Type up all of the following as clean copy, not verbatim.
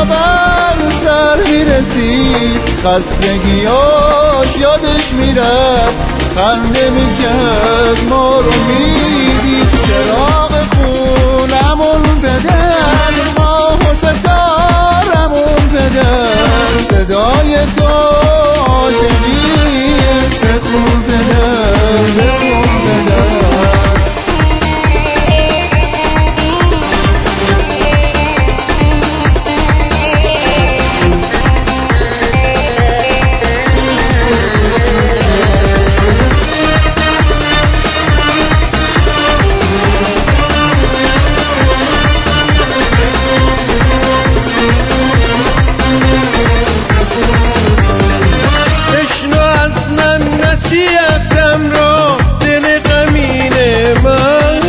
بر سر میرسید، خستگیاش یادش میرفت، خنده میکرد ما رو میدید. چراغ خونمون بدن، ماه و ستارمون بدن، صدای تو عاشقی بخون بدن، بخون بدن. نصیحتم را دل غمین من،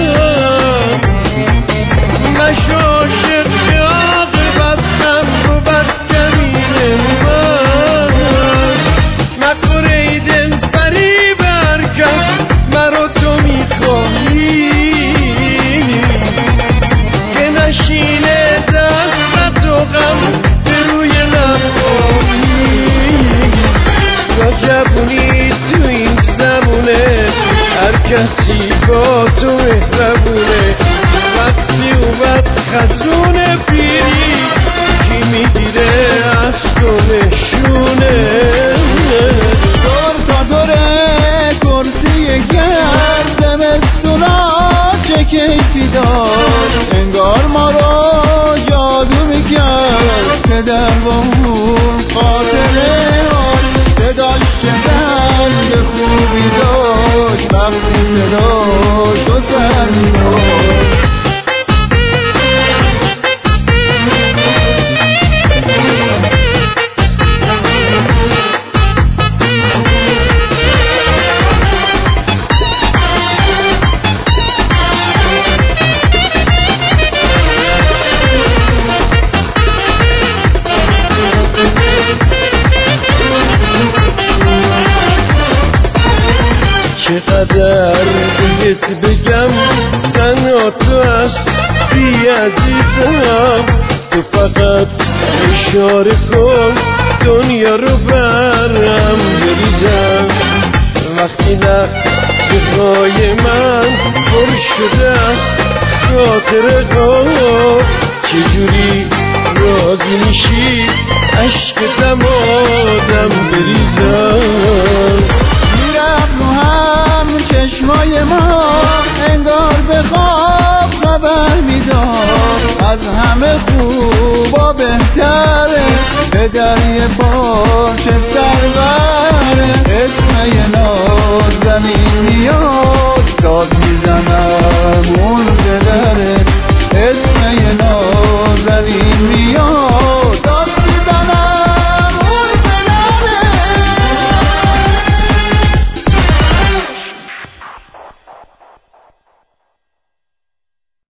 مشو عاشق که عاقبتم رو بر کمین من. مخور ای دل فریب هر کس مرا تو میخواهی، که نشینه دست و غم به روی لبهایی. جوونی تو این زمونه، هر کسی با تو مهربونه. وقتی اومد خزون پیری، کی میگیره از تو نشونه. دور تا دور کرسی گرد، زمستونا چه کیفی داشت، انگار ما رو جادو میکرد. پدر با اون خاطره صداش که زنگ خوبی داشت، وقتی صداش و زنگ داشت. چقدر بهت بگم تنها تو هستی عزیزم، تو فقط اشاره کن دنیا رو برم بریزم. وقتی نقصهای من پر شده است خاطره ها، چجوری راضی میشی عشقتم آدم بریزم. چشمای ما انگار به خواب خبر میداد، از همه خوبا بهتره، به دریه پاچه سروره. اسم یه نازنین میاد،